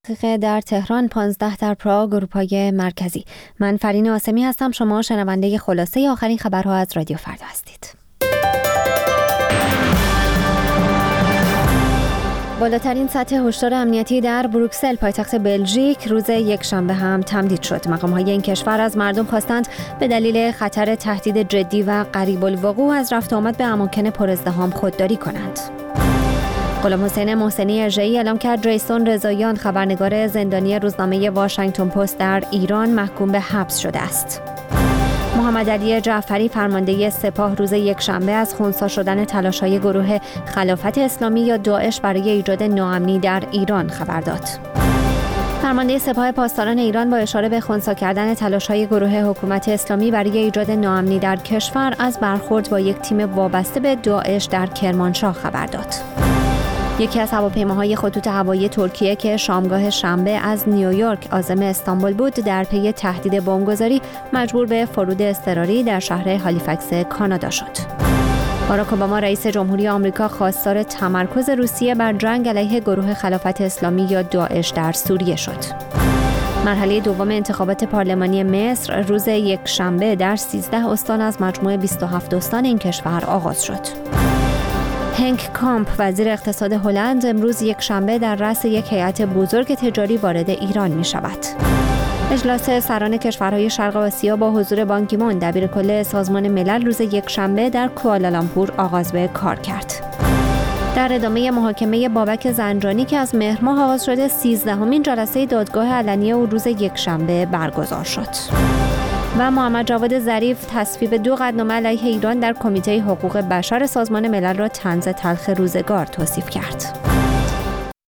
در تهران، 15 در پراگ، اروپای مرکزی. من فرین آسمی هستم. شما شنونده خلاصه آخرین خبرها از رادیو فردا هستید. بالاترین سطح هشدار امنیتی در بروکسل، پایتخت بلژیک، روز یکشنبه هم تمدید شد. مقام‌های این کشور از مردم خواستند به دلیل خطر تهدید جدی و قریب الوقوع از رفت آمد به اماکن پرازدحام خودداری کنند. غلام حسین محسنی ارجعی اعلام کرد جیسون رضاییان، خبرنگار زندانی روزنامه واشنگتن پست در ایران، محکوم به حبس شده است. محمد علی جعفری، فرمانده سپاه، روز یکشنبه از خنثی شدن تلاش‌های گروه خلافت اسلامی یا داعش برای ایجاد ناامنی در ایران خبر داد. فرمانده سپاه پاسداران ایران با اشاره به خنثی کردن تلاش‌های گروه حکومت اسلامی برای ایجاد ناامنی در کشور از برخورد با یک تیم وابسته به داعش در کرمانشاه خبر داد. یکی از هواپیماهای خطوط هوایی ترکیه که شامگاه شنبه از نیویورک عازم استانبول بود، در پی تهدید بمبگذاری مجبور به فرود اضطراری در شهر هالیفکس کانادا شد. باراک اوباما رئیس جمهوری آمریکا خواستار تمرکز روسیه بر جنگ علیه گروه خلافت اسلامی یا داعش در سوریه شد. مرحله دوم انتخابات پارلمانی مصر روز یکشنبه در 13 استان از مجموع 27 استان این کشور آغاز شد. هنک کامپ، وزیر اقتصاد هلند، امروز یکشنبه در رأس یک هیئت بزرگ تجاری وارد ایران می شود. اجلاس سران کشورهای شرق آسیا با حضور بان کی مون، دبیرکل سازمان ملل، روز یکشنبه در کوالالامپور آغاز به کار کرد. در ادامه محاکمه بابک زنجانی که از مهر ماه آغاز شده، 13مین جلسه دادگاه علنی او روز یکشنبه برگزار شد. و محمد جواد ظریف تصویب 2 قطعنامه علیه ایران در کمیته حقوق بشر سازمان ملل را طنز تلخ روزگار توصیف کرد.